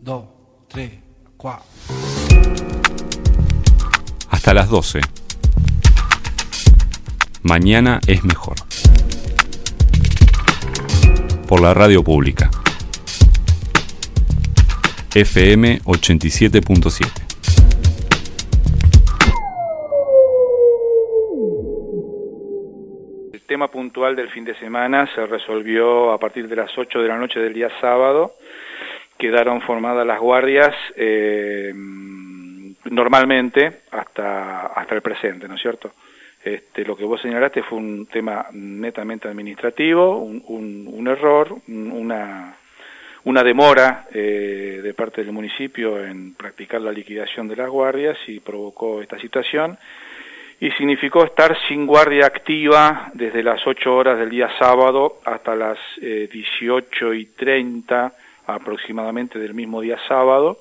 2, 3, 4. Hasta las 12. Mañana es mejor. Por la radio pública. FM 87.7. El tema puntual del fin de semana se resolvió a partir de las 8 de la noche del día sábado. Quedaron formadas las guardias normalmente hasta el presente, ¿no es cierto? Lo que vos señalaste fue un tema netamente administrativo, un error, una demora de parte del municipio en practicar la liquidación de las guardias y provocó esta situación y significó estar sin guardia activa desde las 8 horas del día sábado hasta las 18:30 aproximadamente del mismo día sábado,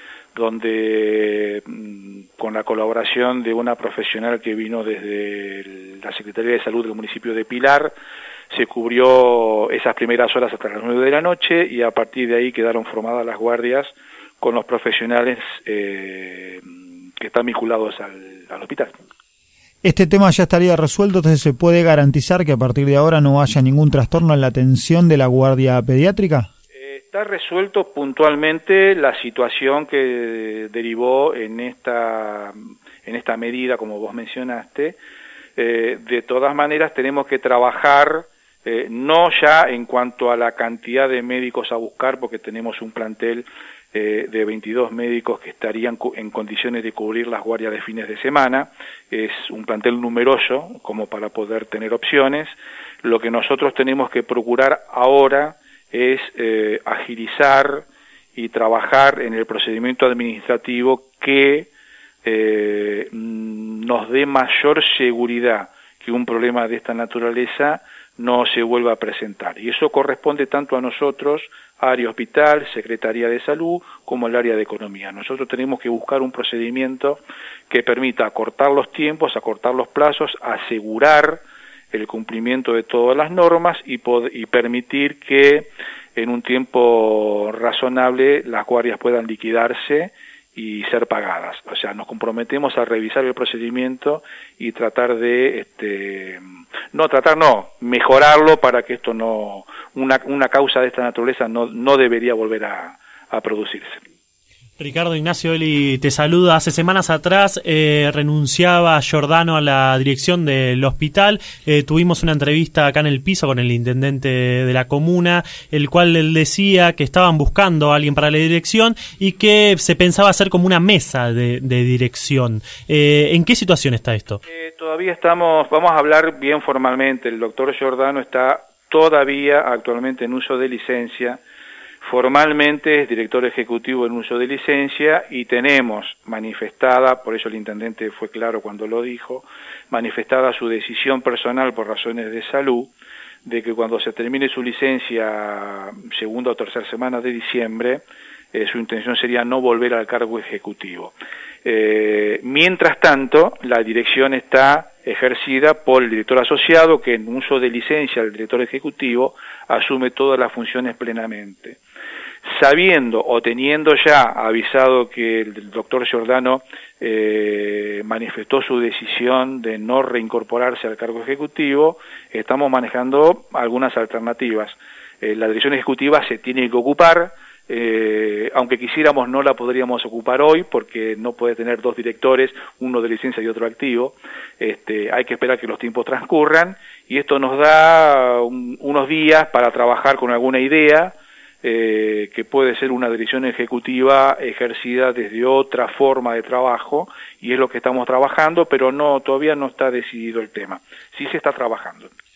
donde con la colaboración de una profesional que vino desde la Secretaría de Salud del municipio de Pilar, se cubrió esas primeras horas hasta las 9 de la noche y a partir de ahí quedaron formadas las guardias con los profesionales que están vinculados al hospital. Este tema ya estaría resuelto, entonces ¿se puede garantizar que a partir de ahora no haya ningún trastorno en la atención de la guardia pediátrica? Está resuelto puntualmente la situación que derivó en esta medida, como vos mencionaste. De todas maneras tenemos que trabajar, no ya en cuanto a la cantidad de médicos a buscar, porque tenemos un plantel de 22 médicos que estarían en condiciones de cubrir las guardias de fines de semana. Es un plantel numeroso como para poder tener opciones. Lo que nosotros tenemos que procurar ahora es agilizar y trabajar en el procedimiento administrativo que nos dé mayor seguridad que un problema de esta naturaleza no se vuelva a presentar. Y eso corresponde tanto a nosotros, área hospital, Secretaría de Salud, como al área de Economía. Nosotros tenemos que buscar un procedimiento que permita acortar los tiempos, acortar los plazos, asegurar el cumplimiento de todas las normas y permitir que en un tiempo razonable las guardias puedan liquidarse y ser pagadas. O sea, nos comprometemos a revisar el procedimiento y tratar de, mejorarlo para que esto no, una causa de esta naturaleza no debería volver a producirse. Ricardo Ignacio Eli te saluda. Hace semanas atrás renunciaba Giordano a la dirección del hospital. Tuvimos una entrevista acá en el piso con el intendente de la comuna, el cual él decía que estaban buscando a alguien para la dirección y que se pensaba hacer como una mesa de dirección. ¿En qué situación está esto? Todavía vamos a hablar bien formalmente. El doctor Giordano está todavía actualmente en uso de licencia. Formalmente es director ejecutivo en uso de licencia y tenemos manifestada, por eso el intendente fue claro cuando lo dijo, manifestada su decisión personal por razones de salud, de que cuando se termine su licencia, segunda o tercera semana de diciembre, su intención sería no volver al cargo ejecutivo. Mientras tanto, la dirección está ejercida por el director asociado, que en uso de licencia el director ejecutivo asume todas las funciones plenamente. Sabiendo o teniendo ya avisado que el doctor Giordano manifestó su decisión de no reincorporarse al cargo ejecutivo, estamos manejando algunas alternativas. La dirección ejecutiva se tiene que ocupar, aunque quisiéramos no la podríamos ocupar hoy porque no puede tener dos directores, uno de licencia y otro activo. Hay que esperar que los tiempos transcurran y esto nos da unos días para trabajar con alguna idea que puede ser una dirección ejecutiva ejercida desde otra forma de trabajo y es lo que estamos trabajando, pero todavía no está decidido el tema. Sí se está trabajando.